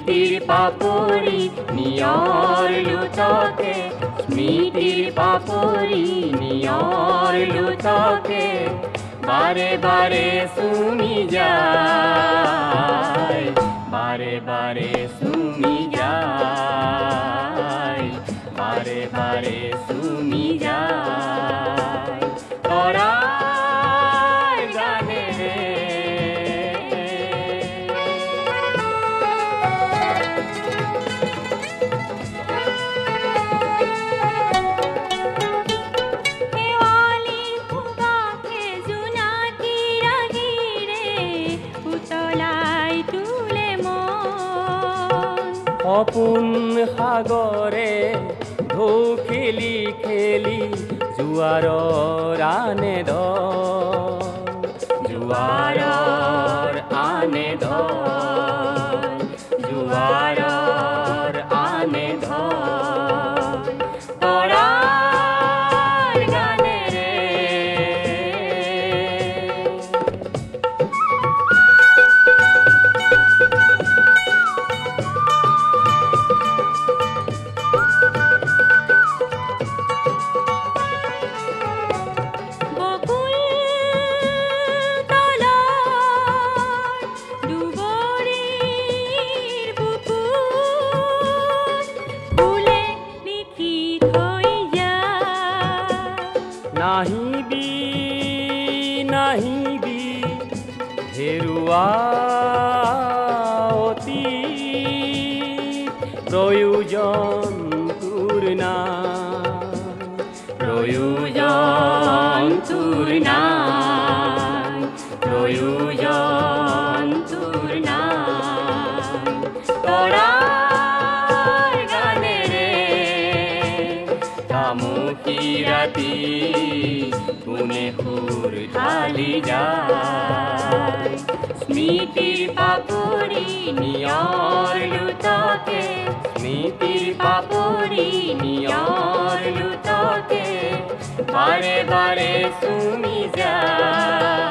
স্মৃতির পাপড়ি নিয়র লুটকে স্মৃতির পাপড়ি নিয়র লুটকে বারে বারে শুনি যায় বারে বারে শুনি যায় বারে বারে শুনি যায় তোরা গানে রে সপোন সাগৰে ঢৌ খেলি খেলি জোৱাৰৰ আনে জোৱাৰৰ আনে জোৱাৰৰ আনে তৰাৰ গানে ৰে নাহিবি নাহিবি হেৰুৱা অতি প্ৰয়োজন তোৰ নাই প্ৰয়োজন তোৰ নাই প্ৰয়োজন তোৰ নাই তৰাৰ গানে ৰে তামুকী ৰাতি কোনে সুৰ ঢালি যায় স্মৃতিৰ পাপড়ি নিয়ৰ লুটকে স্মৃতিৰ পাপড়ি নিয়ৰ লুটকে বাৰে বাৰে শুনি যায়